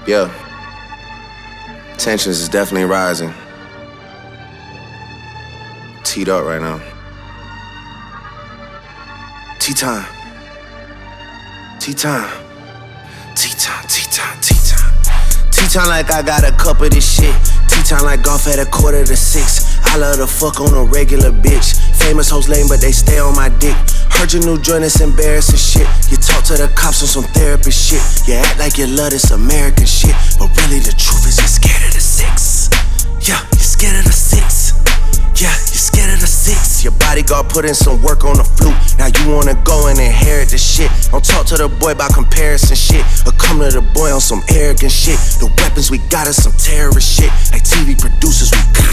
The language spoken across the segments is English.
Yeah. Tensions is definitely rising. Teed up right now. Tea time. Tea time. Tea time, tea time, tea time. Tea time like I got a cup of this shit. Tea time like golf at 5:45. I love to fuck on a regular bitch. Famous hoes lame, but they stay on my dick. Heard your new joint, it's embarrassing shit. You talk to the cops on some therapist shit. You act like you love this American shit, but really the truth is you're scared of the 6. Yeah, you're scared of the 6. Yeah, you're scared of the 6. Your bodyguard put in some work on the flute. Now you wanna go and inherit the shit. Don't talk to the boy about comparison shit, or come to the boy on some arrogant shit. The weapons we got is some terrorist shit. Like TV producers,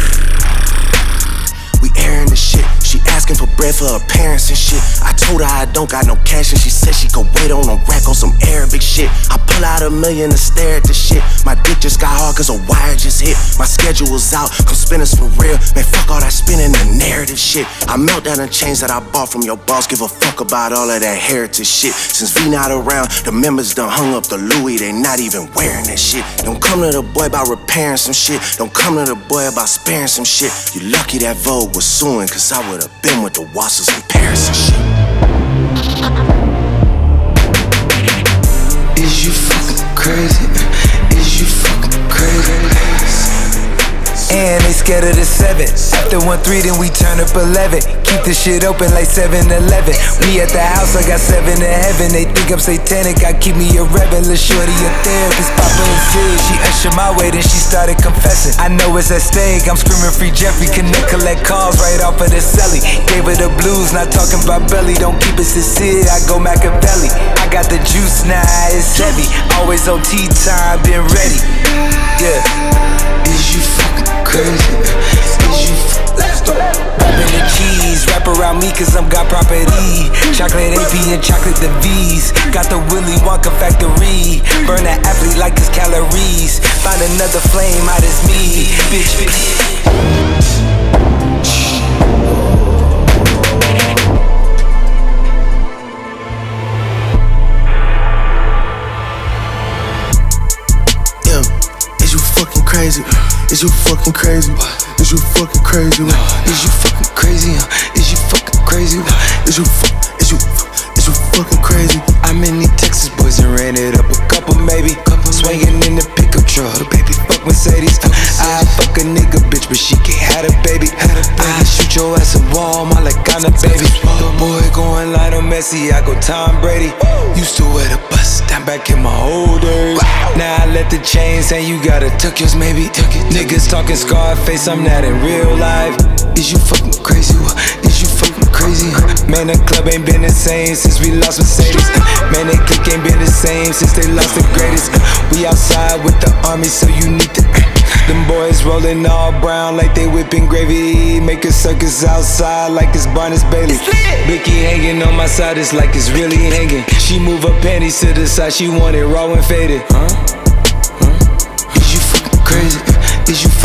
we airing the shit. She asking for bread for her parents and shit. I told her I don't got no cash and she said she could wait on a rack on some Arabic shit. I pull out $1 million to stare at the shit. My dick just got hard cause a wire just hit. My schedule was out, come spin us for real. Man, fuck all that spinning the narrative shit. I melt down the chains that I bought from your boss. Give a fuck about all of that heritage shit. Since V not around, the members done hung up the Louis. They not even wearing that shit. Don't come to the boy about repairing some shit. Don't come to the boy about sparing some shit. You lucky that Vogue was suing, cause I would've been with the Wassers in Paris and shit. Is you fucking crazy? Is you fucking crazy? And they scared of the 7. After 1-3, then we turn up 11. Keep the shit open like 7-Eleven. Me at the house, I got 7 in heaven. They think I'm satanic, I keep me a rebel. Lil' shorty a therapist, Papa and Sid. She ushered my way, then she started confessing. I know it's at stake, I'm screaming free Jeffrey. Connect, collect calls right off of the celly. Gave her the blues, not talking about belly. Don't keep it sincere, I go Machiavelli. I got the juice now, it's heavy. Always on tea time, been ready. Yeah. Is you fucking crazy? Is you Rapping the cheese, wrap around me cause I'm got property. Chocolate AP and chocolate the V's. Got the Willy Wonka factory. Burn that athlete like his calories. Find another flame out as me, bitch. Is you fucking crazy? Is you fucking crazy? Is you fucking crazy? Is you fucking crazy? Is you fucking crazy? Is you fucking crazy? I'm in these Texas boys and ran it up a couple maybe. Swinging in the pickup truck, baby fuck Mercedes. I fuck a nigga bitch, but she can't have a baby. I shoot your ass a wall, my like I'm a baby. The boy going Lionel Messi, I go Tom Brady. Used to wear the bus down back in my old days. Now I let the chains hang, you gotta tuck yours maybe. Niggas talking Scarface, I'm not in real life. Is you fucking crazy? Is you fucking crazy? Man, the club ain't been the same since we lost Mercedes. Man, they clique ain't been the same since they lost the greatest. We outside with the army, so you need to. Them boys rolling all brown like they whipping gravy. Make a circus outside like it's Barnes Bailey. Blicky hanging on my side, it's like it's really hanging. She move her panties to the side, she want it raw and faded. Is you fucking crazy? Is you